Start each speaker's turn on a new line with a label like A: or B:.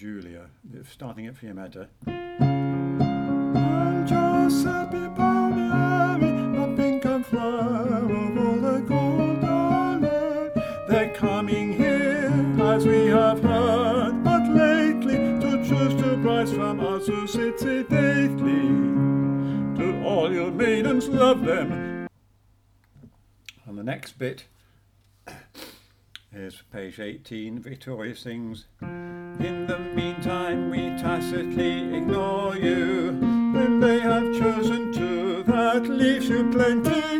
A: Julia, starting at Fiammetta.
B: And Giuseppe Palmieri, the pink and flower of all the golden earth. They're coming here, as we have heard, but lately to choose two brides from us who sit sedately. To all you maidens, love them.
A: And the next bit is page 18. Victoria sings, in the meantime we tacitly ignore you. When they have chosen to, that leaves you plenty